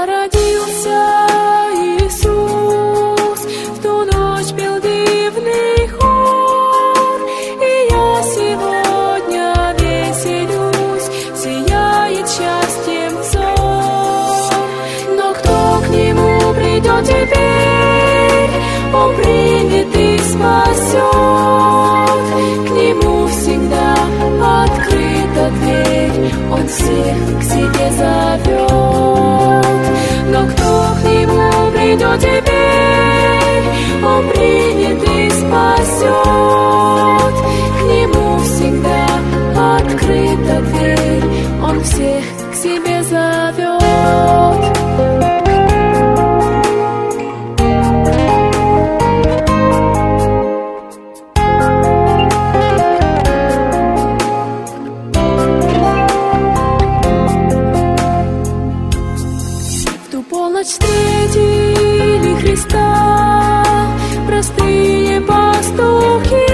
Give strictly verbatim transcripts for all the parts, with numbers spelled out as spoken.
Когда родился Иисус, в ту ночь пел дивный хор, и я сегодня веселюсь, сияет счастьем взор. Но кто к Нему придет теперь, Он примет и спасет. К Нему всегда открыта дверь, Он всех к себе зовет. Но кто к Нему придет теперь, Он примет и спасет. К Нему всегда открыта дверь, Он всех к себе зовет. Полночь встретили Христа простые пастухи.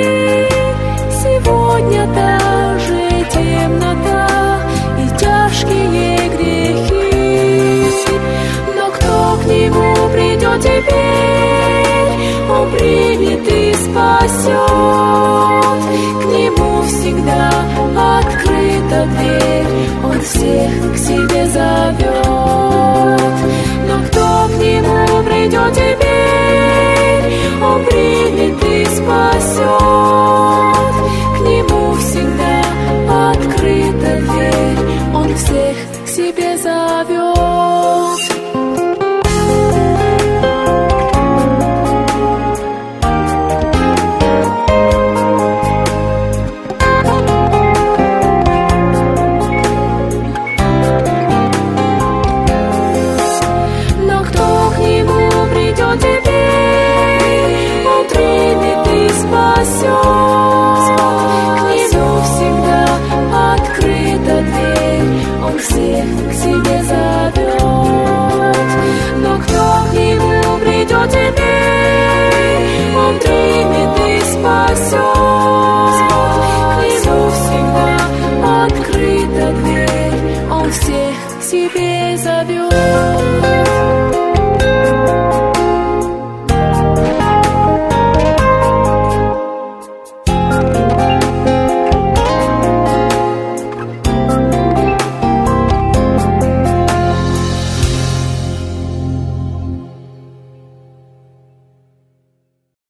Сегодня даже темнота и тяжкие грехи. Но кто к Нему придет теперь, Он примет и спасет. К Нему всегда открыта дверь, Он всех к себе зовет. Но кто к Нему придет теперь, Он примет и спасет. К Нему всегда открыта дверь, Он всех к себе зовет. Всех к себе зовет. Но кто к Нему придет теперь, Он примет и спасет. К Нему всегда открыта дверь, Он всех к себе зовет.